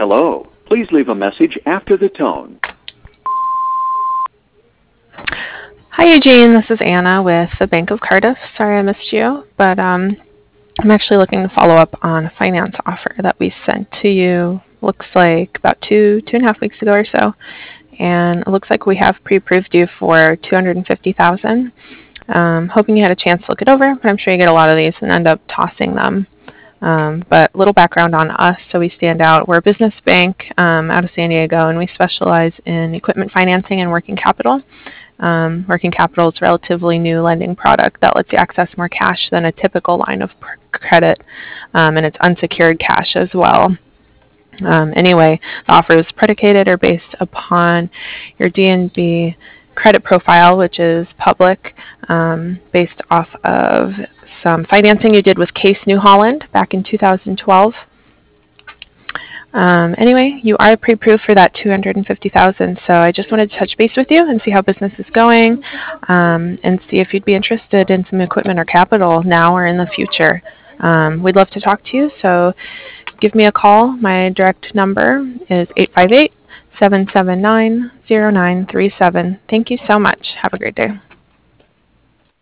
Hello. Please leave a message after the tone. Hi, Eugene. This is Anna with the Bank of Cardiff. Sorry I missed you, but I'm actually looking to follow up on a finance offer that we sent to you. Looks like about two and a half weeks ago or so, and it looks like we have pre-approved you for $250,000. Hoping you had a chance to look it over, but I'm sure you get a lot of these and end up tossing them. But a little background on us, so we stand out. We're a business bank out of San Diego, and we specialize in equipment financing and working capital. Working capital is a relatively new lending product that lets you access more cash than a typical line of credit, and it's unsecured cash as well. Anyway, the offer is predicated or based upon your DNB credit profile, which is public, based off of some financing you did with Case New Holland back in 2012. Anyway, you are pre-approved for that $250,000, so I just wanted to touch base with you and see how business is going, and see if you'd be interested in some equipment or capital now or in the future. We'd love to talk to you, so give me a call. My direct number is 858-779-0937. Thank you so much. Have a great day.